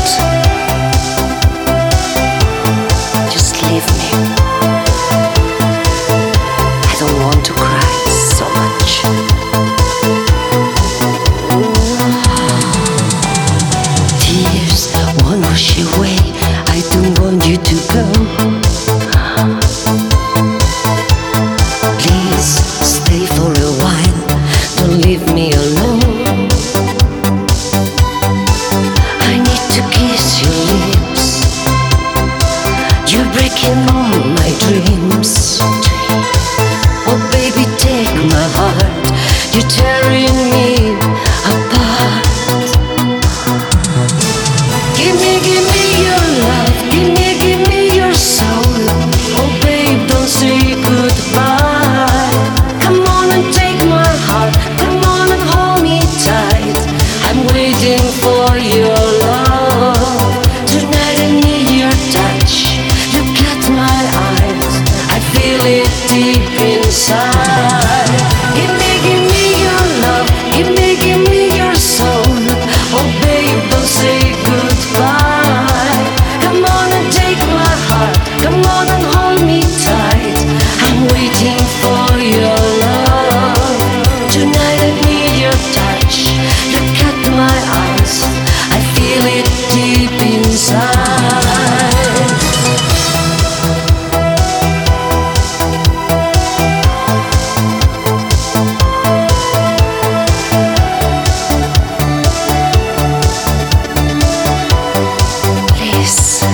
Just leave me. I don't want to cry so much. Tears won't wash away. I don't want you to go. Please stay for a while. Don't leave me alone. I need to kiss your lips. You're breaking all my dreams. Oh baby, take my heart. You're tearing me apart. Give me your love. Give me your soul. Oh babe, don't say goodbye. Come on and take my heart. Come on and hold me tight. I'm waiting for your love. Tonight I need your touch. Look at my eyes. I feel it deep inside. Give me your love. Give me your soul. Oh babe, don't say goodbye. Come on and take my heart. Come on and hold me tight. I'm waiting for your love. Tonight I need your touch. Look at my eyes. I feel it deep inside. Please.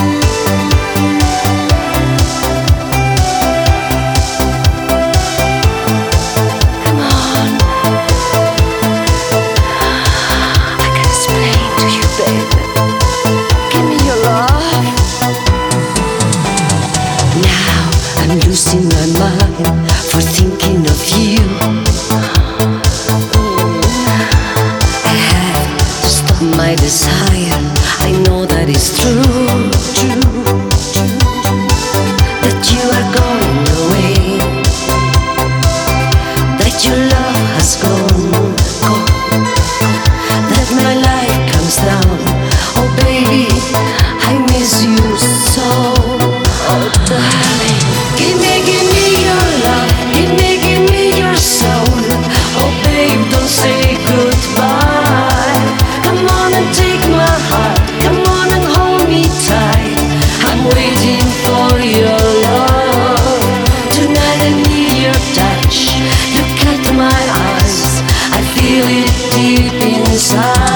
Come on. I can explain to you, baby. Give me your love. Now I'm losing my mind for thinking of you. I have to stop my desire. I know that it's true, that you are going away, that your love has gone, that my life comes down. Oh baby, I miss you so. Oh darling, give me your love. Give me your soul. Oh babe, don't say goodbye. Come on and take my heart. Come on and hold me tight. I'm waiting for your love. Tonight I need your touch. Look at my eyes. I feel it deep inside.